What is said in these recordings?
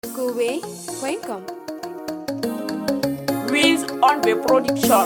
Welcome. Wiz on the production.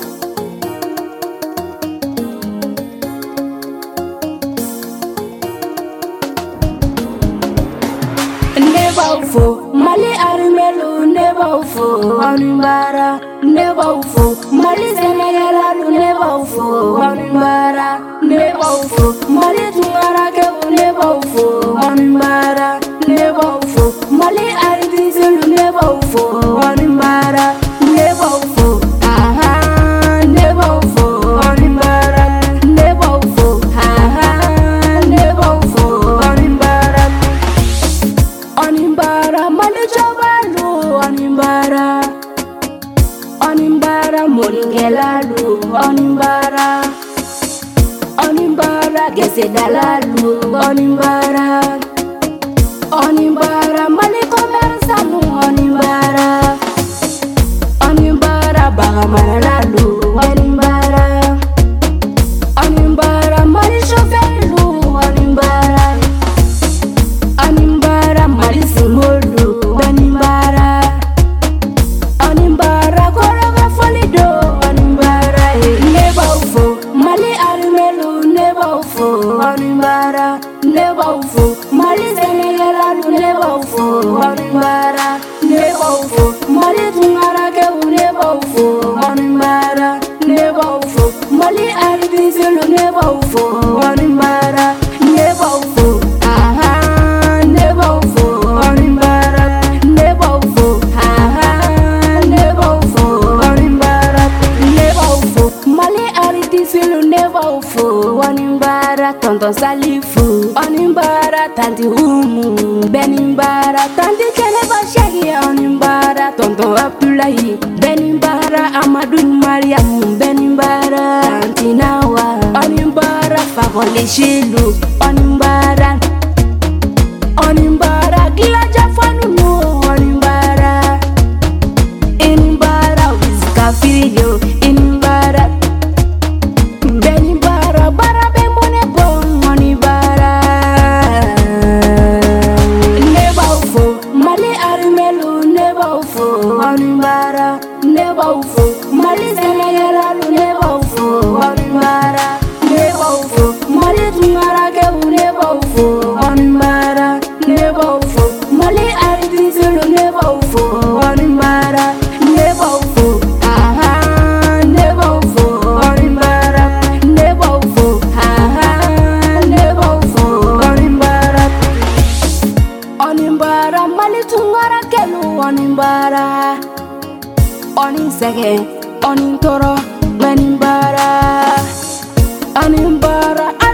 Never ufo, Mali arimelu never ufo, Onimbara, never ufo, Mali Senegalalu never ufo, Onimbara, never ufo, Mali Tungara kebu never ufo, Onimbara, never ufo, Mali aribizelu never ufo, Onimbara, never ufo, never ufo, Onimbara, never ufo, never ufo, Onimbara. Onimbara mali chobalu Onimbara Onimbara molingelalu Onimbara Onimbara gesedalalu Onimbara Onimbara mali komersalu Onimbara Onimbara bagamaralalu Onimbara Onimbara mali shofelu Onimbara Onimbara mali simolu Onimbara Onimbara koroga folido Onimbara neba ufo mali arimelu neba ufo Onimbara neba ufo mali senegalalu neba ufo Onimbara neba ufo mali tungara kebu neba ufo Onimbara neba ufo mali aribizelu neba ufo Onimbara neba ufo Onimbara tonton salifu Onimbara tanti humu Benimbara tanti keneba shagi Onimbara tonton Abdullahi Benimbara Amadou Mariam Benimbara tanti Nawa Onimbara Fakoli Shilu Onimbara Onimbara Gilaja Fanunu Onimbara Inimbara Wizka Firio Inimbara Benimbara Barabe Monebo Onimbara Neba ufo Mali arimelu neba ufo Onimbara Neba ufo Mali senegalalu neba ufo Onimbara Neba ufo Mali tungara kebu neba ufo Onimbara neba ufo Mali aribizelu neba ufo Onimbara neba ufo neba ufo Onimbara neba ufo neba ufo Onimbara Onimbara mali tungara kelu Onimbara Onisege Onintoro Benimbara Onimbara